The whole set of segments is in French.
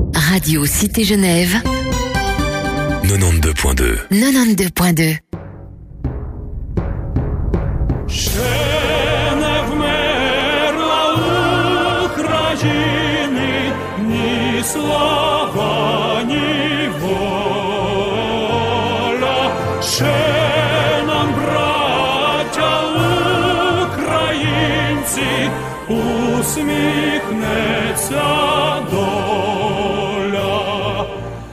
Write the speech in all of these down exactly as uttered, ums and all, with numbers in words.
Radio Cité Genève quatre-vingt-douze point deux. quatre-vingt-douze point deux. Слава, ні воля, ще нам, браття українці, усміхнеться доля,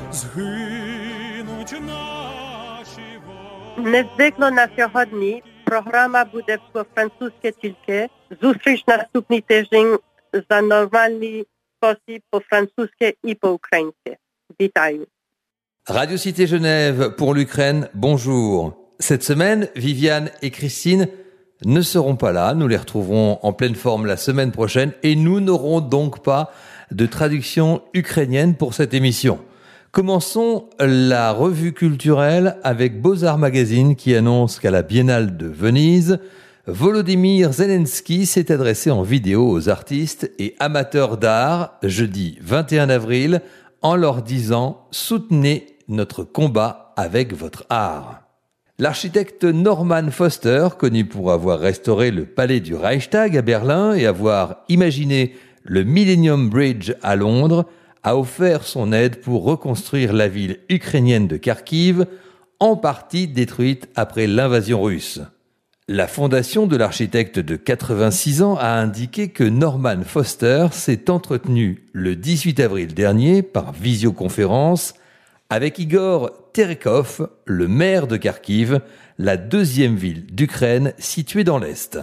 згинуть наші воля. Незвикло на сьогодні програма буде по-французьки тільки. Зустріч наступний тиждень за нормальний спосіб по-французски і по-українськи. Вітаю. Radio Cité Genève pour l'Ukraine, bonjour. Cette semaine, Viviane et Christine ne seront pas là. Nous les retrouverons en pleine forme la semaine prochaine et nous n'aurons donc pas de traduction ukrainienne pour cette émission. Commençons la revue culturelle avec Beaux-Arts Magazine qui annonce qu'à la Biennale de Venise, Volodymyr Zelensky s'est adressé en vidéo aux artistes et amateurs d'art jeudi vingt et un avril en leur disant « Soutenez notre combat avec votre art ». L'architecte Norman Foster, connu pour avoir restauré le palais du Reichstag à Berlin et avoir imaginé le Millennium Bridge à Londres, a offert son aide pour reconstruire la ville ukrainienne de Kharkiv, en partie détruite après l'invasion russe. La fondation de l'architecte de quatre-vingt-six ans a indiqué que Norman Foster s'est entretenu le dix-huit avril dernier par visioconférence avec Igor Terekov, le maire de Kharkiv, la deuxième ville d'Ukraine située dans l'Est.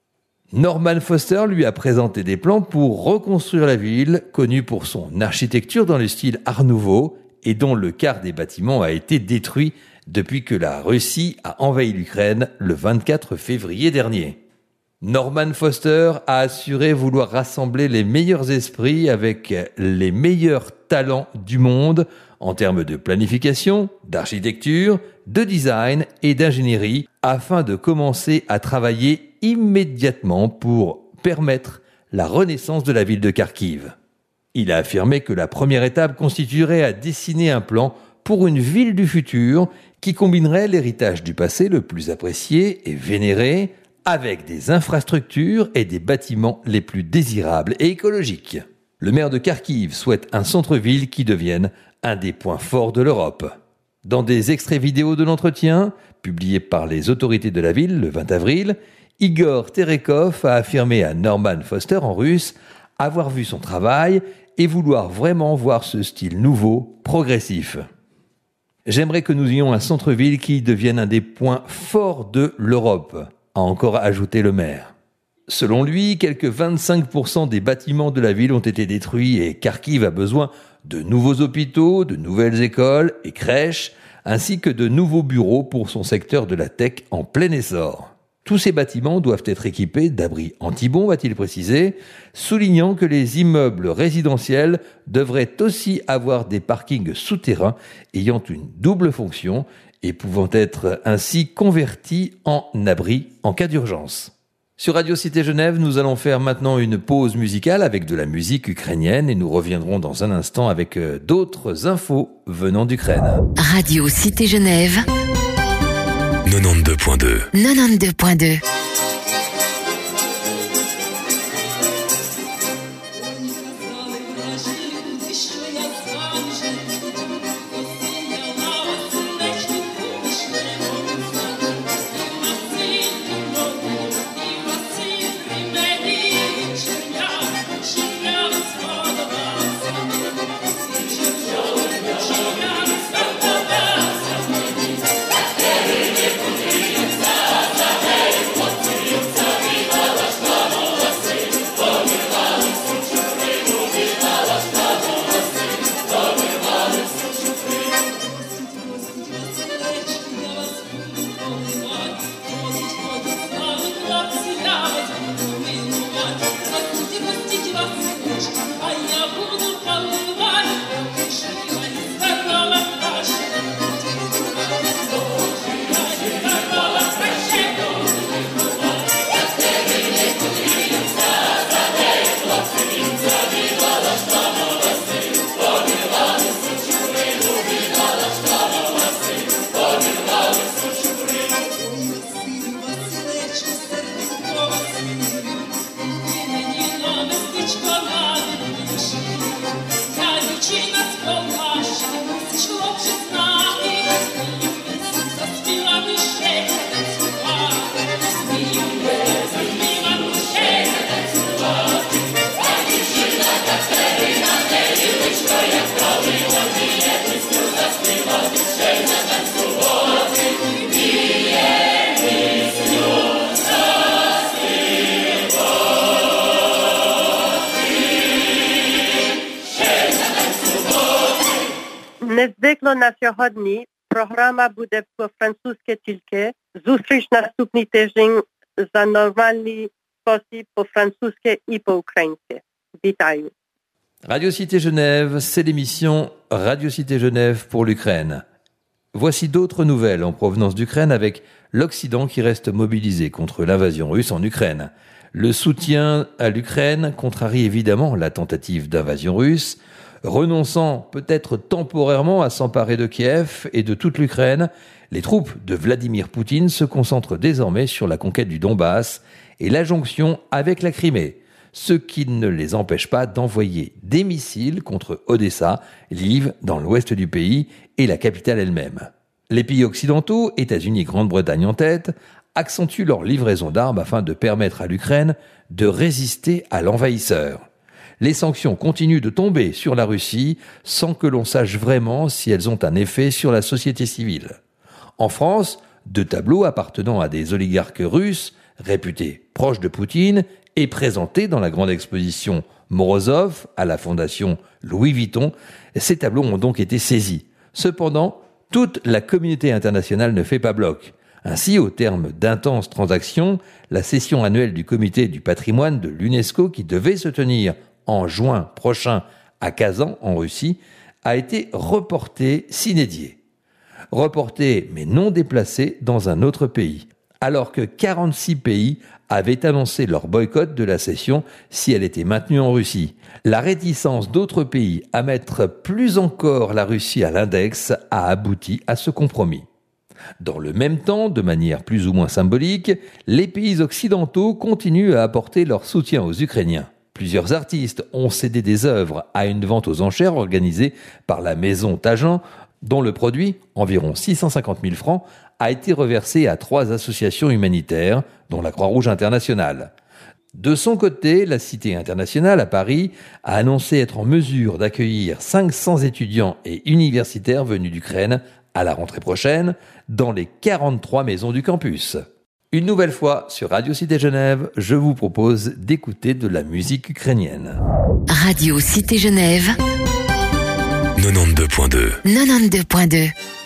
Norman Foster lui a présenté des plans pour reconstruire la ville, connue pour son architecture dans le style Art Nouveau et dont le quart des bâtiments a été détruit depuis que la Russie a envahi l'Ukraine le vingt-quatre février dernier. Norman Foster a assuré vouloir rassembler les meilleurs esprits avec les meilleurs talents du monde en termes de planification, d'architecture, de design et d'ingénierie afin de commencer à travailler immédiatement pour permettre la renaissance de la ville de Kharkiv. Il a affirmé que la première étape constituerait à dessiner un plan pour une ville du futur qui combinerait l'héritage du passé le plus apprécié et vénéré avec des infrastructures et des bâtiments les plus désirables et écologiques. Le maire de Kharkiv souhaite un centre-ville qui devienne un des points forts de l'Europe. Dans des extraits vidéo de l'entretien, publiés par les autorités de la ville le vingt avril, Igor Terekov a affirmé à Norman Foster en russe avoir vu son travail et vouloir vraiment voir ce style nouveau, progressif. J'aimerais que nous ayons un centre-ville qui devienne un des points forts de l'Europe, a encore ajouté le maire. Selon lui, quelques vingt-cinq pour cent des bâtiments de la ville ont été détruits et Kharkiv a besoin de nouveaux hôpitaux, de nouvelles écoles et crèches, ainsi que de nouveaux bureaux pour son secteur de la tech en plein essor. Tous ces bâtiments doivent être équipés d'abris anti-bombes, a-t-il précisé, soulignant que les immeubles résidentiels devraient aussi avoir des parkings souterrains ayant une double fonction et pouvant être ainsi convertis en abris en cas d'urgence. Sur Radio Cité Genève, nous allons faire maintenant une pause musicale avec de la musique ukrainienne et nous reviendrons dans un instant avec d'autres infos venant d'Ukraine. Radio Cité Genève quatre-vingt-douze point deux. quatre-vingt-douze point deux. You're Незвикло на сьогодні програма буде по-французьки тільки. Зустріч наступний тиждень за нормальний спосіб по-французьки і по-українськи. Вітаю. Radio Cité Genève, c'est l'émission Radio Cité Genève pour l'Ukraine. Voici d'autres nouvelles en provenance d'Ukraine avec l'Occident qui reste mobilisé contre l'invasion russe en Ukraine. Le soutien à l'Ukraine contrarie évidemment la tentative d'invasion russe. Renonçant peut-être temporairement à s'emparer de Kiev et de toute l'Ukraine, les troupes de Vladimir Poutine se concentrent désormais sur la conquête du Donbass et la jonction avec la Crimée, ce qui ne les empêche pas d'envoyer des missiles contre Odessa, Lviv dans l'ouest du pays et la capitale elle-même. Les pays occidentaux, États-Unis et Grande-Bretagne en tête, accentuent leur livraison d'armes afin de permettre à l'Ukraine de résister à l'envahisseur. Les sanctions continuent de tomber sur la Russie sans que l'on sache vraiment si elles ont un effet sur la société civile. En France, deux tableaux appartenant à des oligarques russes, réputés proches de Poutine, et présentés dans la grande exposition Morozov à la fondation Louis Vuitton, ces tableaux ont donc été saisis. Cependant, toute la communauté internationale ne fait pas bloc. Ainsi, au terme d'intenses transactions, la session annuelle du comité du patrimoine de l'UNESCO qui devait se tenir en juin prochain à Kazan, en Russie, a été reportée sine die. Reportée mais non déplacée dans un autre pays, alors que quarante-six pays avaient annoncé leur boycott de la session si elle était maintenue en Russie. La réticence d'autres pays à mettre plus encore la Russie à l'index a abouti à ce compromis. Dans le même temps, de manière plus ou moins symbolique, les pays occidentaux continuent à apporter leur soutien aux Ukrainiens. Plusieurs artistes ont cédé des œuvres à une vente aux enchères organisée par la maison Tajan, dont le produit, environ six cent cinquante mille francs, a été reversé à trois associations humanitaires, dont la Croix-Rouge internationale. De son côté, la Cité internationale à Paris a annoncé être en mesure d'accueillir cinq cents étudiants et universitaires venus d'Ukraine à la rentrée prochaine dans les quarante-trois maisons du campus. Une nouvelle fois, sur Radio Cité Genève, je vous propose d'écouter de la musique ukrainienne. Radio Cité Genève, quatre-vingt-douze point deux. quatre-vingt-douze point deux.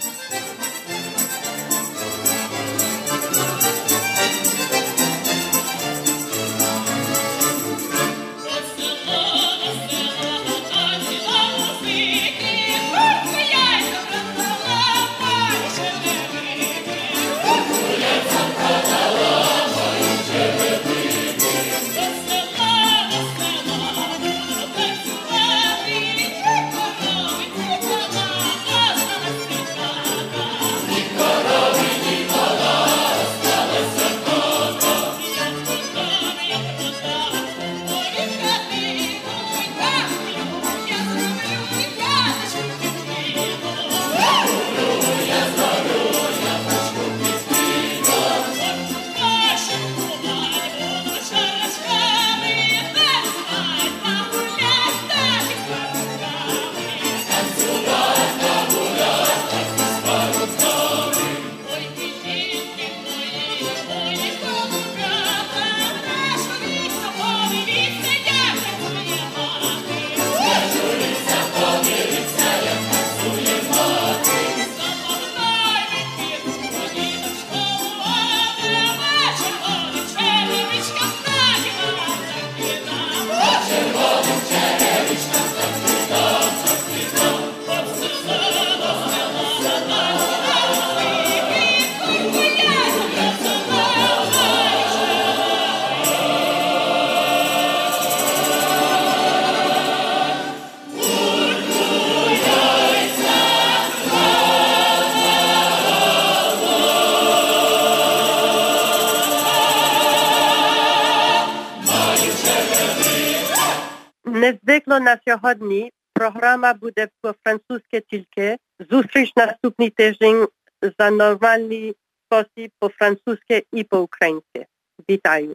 Незвикло на сьогодні програма буде по-французьки тільки. Зустріч наступний тиждень за нормальний спосіб по-французьки і по-українськи. Вітаю.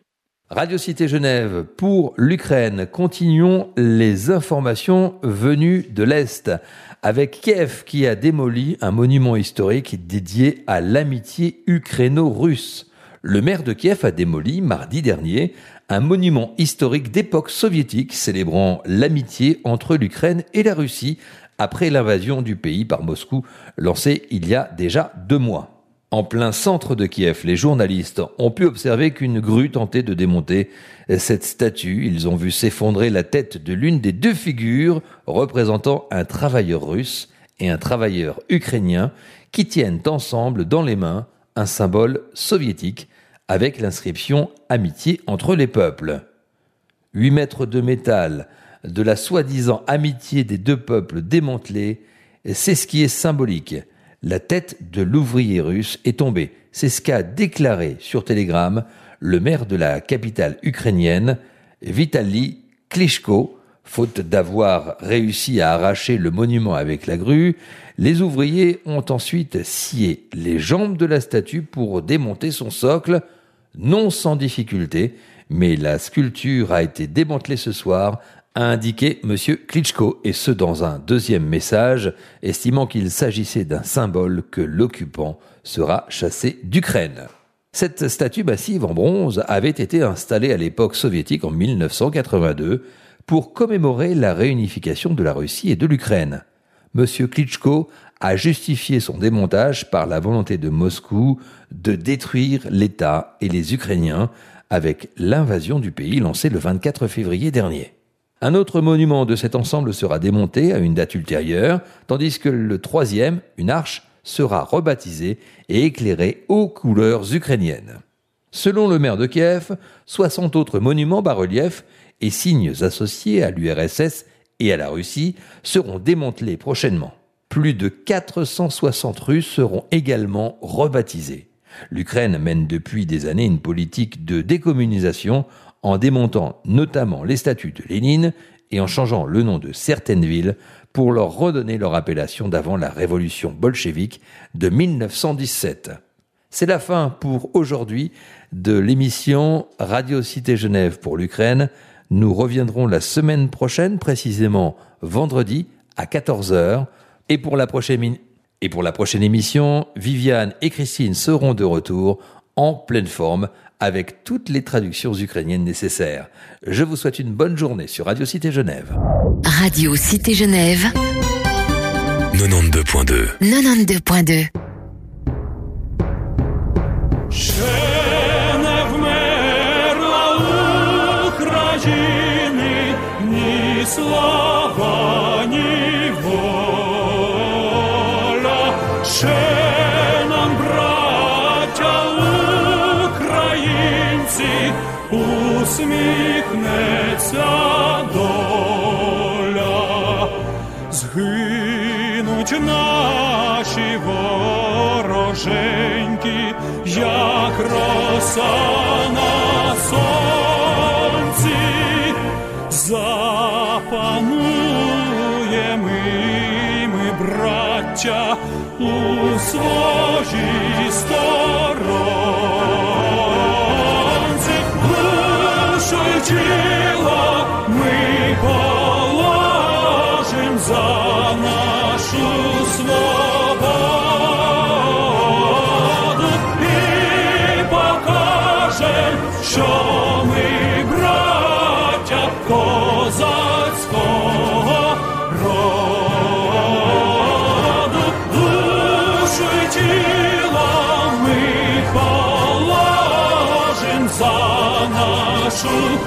Radio Cité Genève pour l'Ukraine. Continuons les informations venues de l'Est avec Kiev qui a démoli un monument historique dédié à l'amitié ukraino-russe. Le maire de Kiev a démoli mardi dernier un monument historique d'époque soviétique célébrant l'amitié entre l'Ukraine et la Russie après l'invasion du pays par Moscou lancée il y a déjà deux mois. En plein centre de Kiev, les journalistes ont pu observer qu'une grue tentait de démonter cette statue. Ils ont vu s'effondrer la tête de l'une des deux figures représentant un travailleur russe et un travailleur ukrainien qui tiennent ensemble dans les mains un symbole soviétique avec l'inscription « Amitié entre les peuples ». Huit mètres de métal de la soi-disant amitié des deux peuples démantelés, c'est ce qui est symbolique. La tête de l'ouvrier russe est tombée. C'est ce qu'a déclaré sur Telegram le maire de la capitale ukrainienne, Vitali Klitschko. Faute d'avoir réussi à arracher le monument avec la grue, les ouvriers ont ensuite scié les jambes de la statue pour démonter son socle, non sans difficulté, mais la sculpture a été démantelée ce soir, a indiqué M. Klitschko, et ce dans un deuxième message, estimant qu'il s'agissait d'un symbole que l'occupant sera chassé d'Ukraine. Cette statue massive en bronze avait été installée à l'époque soviétique en mille neuf cent quatre-vingt-deux pour commémorer la réunification de la Russie et de l'Ukraine. M. Klitschko a justifié son démontage par la volonté de Moscou de détruire l'État et les Ukrainiens avec l'invasion du pays lancée le vingt-quatre février dernier. Un autre monument de cet ensemble sera démonté à une date ultérieure, tandis que le troisième, une arche, sera rebaptisé et éclairé aux couleurs ukrainiennes. Selon le maire de Kiev, soixante autres monuments bas-reliefs et signes associés à l'U R S S et à la Russie seront démantelés prochainement. Plus de quatre cent soixante rues seront également rebaptisées. L'Ukraine mène depuis des années une politique de décommunisation en démontant notamment les statues de Lénine et en changeant le nom de certaines villes pour leur redonner leur appellation d'avant la révolution bolchevique de mille neuf cent dix-sept. C'est la fin pour aujourd'hui de l'émission Radio Cité Genève pour l'Ukraine. Nous reviendrons la semaine prochaine, précisément vendredi à quatorze heures. Et pour la prochaine, et pour la prochaine émission, Viviane et Christine seront de retour en pleine forme avec toutes les traductions ukrainiennes nécessaires. Je vous souhaite une bonne journée sur Radio Cité Genève. Radio Cité Genève. quatre-vingt-douze point deux. quatre-vingt-douze point deux. Ще не вмерла України ні слава, ні воля. Ще нам, браття українці, усміхнеться доля. Згинуть наші вороженьки, як роса на сонці, запануємо ми, браття, у своїй сторонці. Душу й тіло ми положим за нашу свободу і покажем, що ми браття козацького роду. Душу й тіло ми положим за нашу